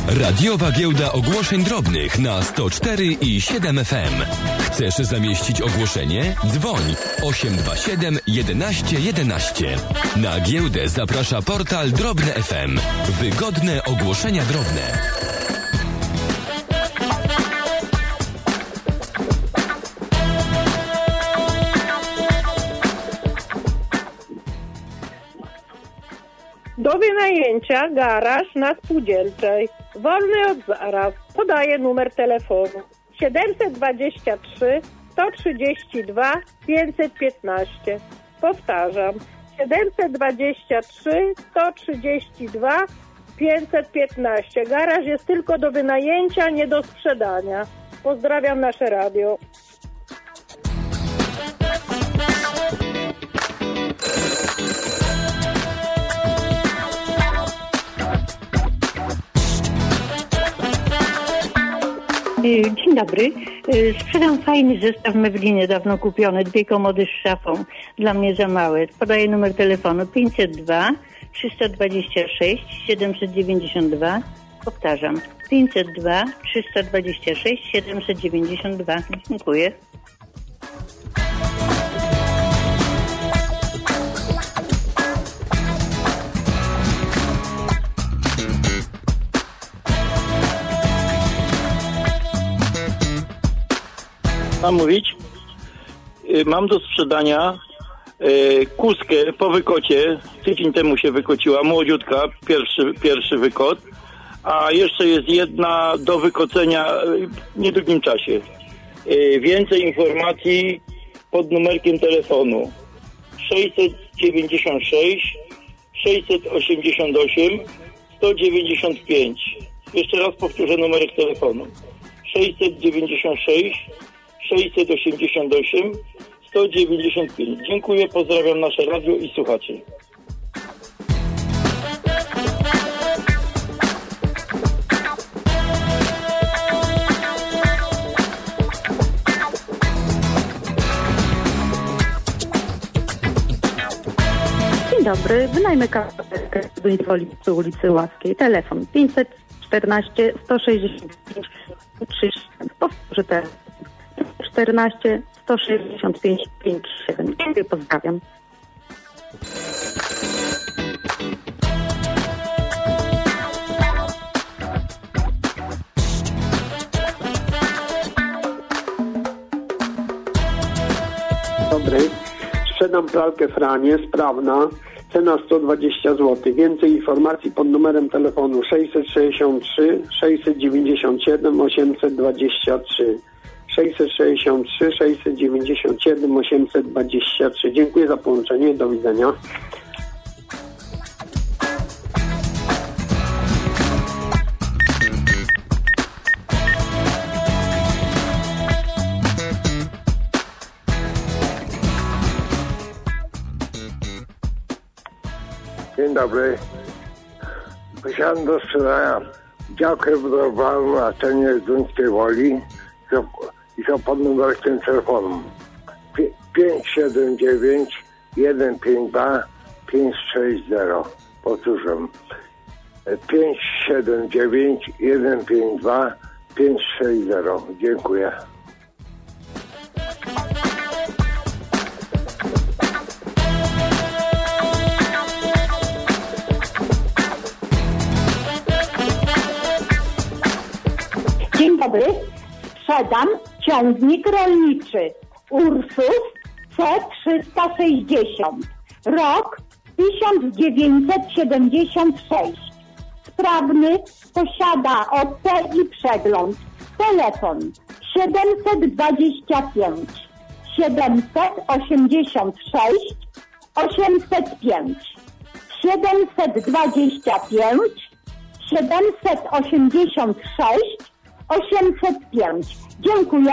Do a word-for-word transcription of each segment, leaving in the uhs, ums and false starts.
Radiowa Giełda Ogłoszeń Drobnych na sto cztery i siedem F M. Chcesz zamieścić ogłoszenie? Dzwoń osiem dwa siedem jedenaście jedenaście. Na giełdę zaprasza portal Drobne F M. Wygodne ogłoszenia drobne. Do wynajęcia garaż na Spółdzielczej. Wolny od zaraz. Podaję numer telefonu. siedemset dwadzieścia trzy sto trzydzieści dwa pięćset piętnaście. Powtarzam. siedemset dwadzieścia trzy sto trzydzieści dwa pięćset piętnaście. Garaż jest tylko do wynajęcia, nie do sprzedania. Pozdrawiam nasze radio. Dzień dobry. Sprzedam fajny zestaw mebli niedawno kupiony. Dwie komody z szafą. Dla mnie za małe. Podaję numer telefonu pięćset dwa trzysta dwadzieścia sześć siedemset dziewięćdziesiąt dwa. Powtarzam. pięćset dwa trzysta dwadzieścia sześć siedemset dziewięćdziesiąt dwa. Dziękuję. Mam mówić? Mam do sprzedania kuskę po wykocie. Tydzień temu się wykociła, młodziutka, pierwszy, pierwszy wykot. A jeszcze jest jedna do wykocenia w niedługim czasie. Więcej informacji pod numerkiem telefonu sześćset dziewięćdziesiąt sześć sześćset osiemdziesiąt osiem sto dziewięćdziesiąt pięć. Jeszcze raz powtórzę numerek telefonu. sześćset dziewięćdziesiąt sześć sześćset osiemdziesiąt osiem sto dziewięćdziesiąt pięć. Dziękuję, pozdrawiam nasze radio i słuchaczy. Dzień dobry, wynajmę kawalerkę przy ulicy Łaskiej. Telefon pięćset czternaście sto sześćdziesiąt pięć trzydzieści. Powtórzę telefon. czternaście sto sześćdziesiąt pięć pięćdziesiąt siedem. Dziękuję, pozdrawiam. Dobry. Sprzedam pralkę Franie, sprawna. Cena sto dwadzieścia złotych. Więcej informacji pod numerem telefonu sześćset sześćdziesiąt trzy sześćset dziewięćdziesiąt siedem osiemset dwadzieścia trzy. sześćset sześćdziesiąt trzy sześćset dziewięćdziesiąt siedem osiemset dwadzieścia trzy. Dziękuję za połączenie. Do widzenia. Dzień dobry. Posiadam do sprzedania działkę budowlaną na cenie Zduńskiej Woli i to pod numerkiem telefonu pięć siedem dziewięć jeden pięć dwa pięć sześć zero. Powtórzę. pięć siedem dziewięć jeden pięć dwa pięć sześć zero. Dziękuję. Dzień dobry. Sprzedam ciągnik rolniczy Ursus C trzysta sześćdziesiąt. Rok tysiąc dziewięćset siedemdziesiąt sześć. Sprawny, posiada O C i przegląd. Telefon siedemset dwadzieścia pięć siedemset osiemdziesiąt sześć osiemset pięć. siedemset dwadzieścia pięć siedemset osiemdziesiąt sześć osiemset pięć. Dziękuję.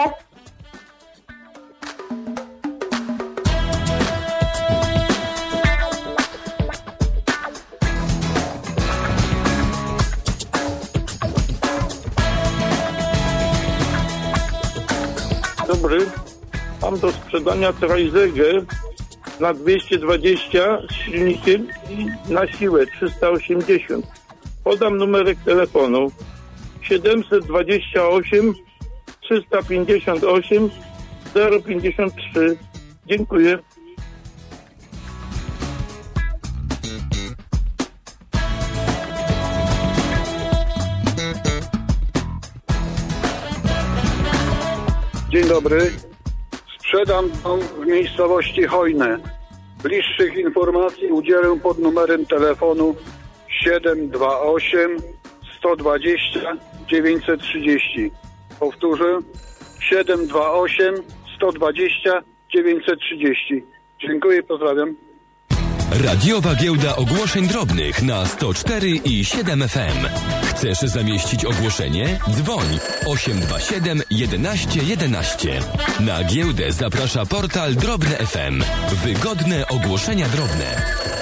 Dobry. Mam do sprzedania Trajzegę na dwieście dwadzieścia z silnikiem i na siłę trzysta osiemdziesiąt. Podam numerek telefonu siedemset dwadzieścia osiem trzysta pięćdziesiąt osiem zero pięćdziesiąt trzy. Dziękuję. Dzień dobry. Sprzedam dom w miejscowości Hojne. Bliższych informacji udzielę pod numerem telefonu siedem dwa osiem sto dwadzieścia dziewięćset trzydzieści. Powtórzę, siedem dwa osiem sto dwadzieścia dziewięćset trzydzieści. Dziękuję i pozdrawiam. Radiowa Giełda Ogłoszeń Drobnych na sto cztery i siedem F M. Chcesz zamieścić ogłoszenie? Dzwoń osiem dwa siedem jedenaście jedenaście. Na giełdę zaprasza portal Drobne F M. Wygodne ogłoszenia drobne.